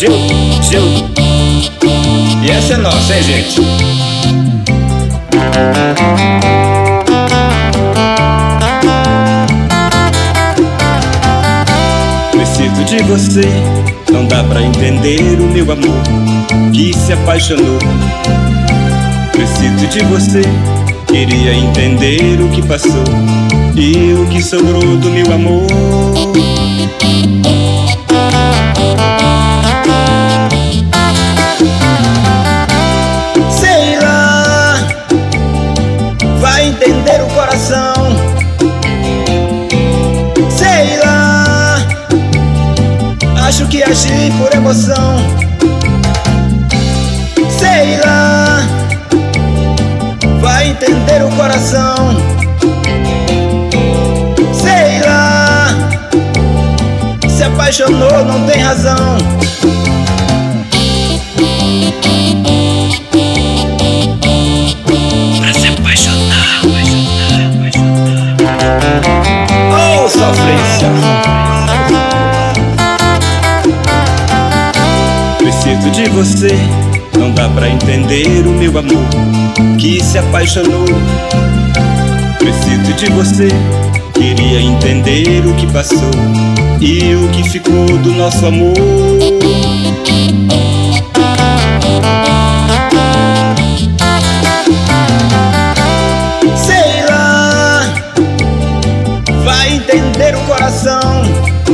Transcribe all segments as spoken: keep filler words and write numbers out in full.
Gil, Gil. E essa é nossa, hein, gente? Preciso de você, não dá pra entender o meu amor que se apaixonou. Preciso de você, queria entender o que passou e o que sobrou do meu amor. Sei lá, vai entender o coração. Sei lá, acho que agi por emoção. Sei lá, vai entender o coração. Sei lá, se apaixonou, não tem razão. Pra se apaixonar, apaixonar, apaixonar. Oh, sofrência. Preciso de você, não dá pra entender o meu amor que se apaixonou. Preciso de você, queria entender o que passou e o que ficou do nosso amor. Sei lá, vai entender o coração.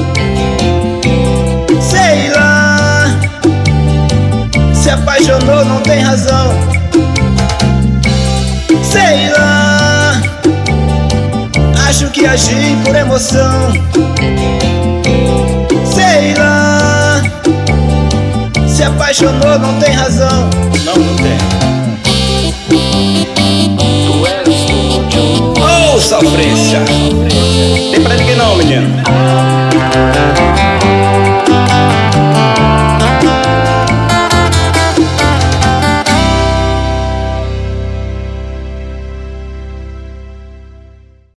Sei lá, se apaixonou, não tem razão. Sei lá, acho que agi por emoção. Sei lá, se apaixonou, não tem razão. Não, não tem. Tu és tudo. Oh, sofrência.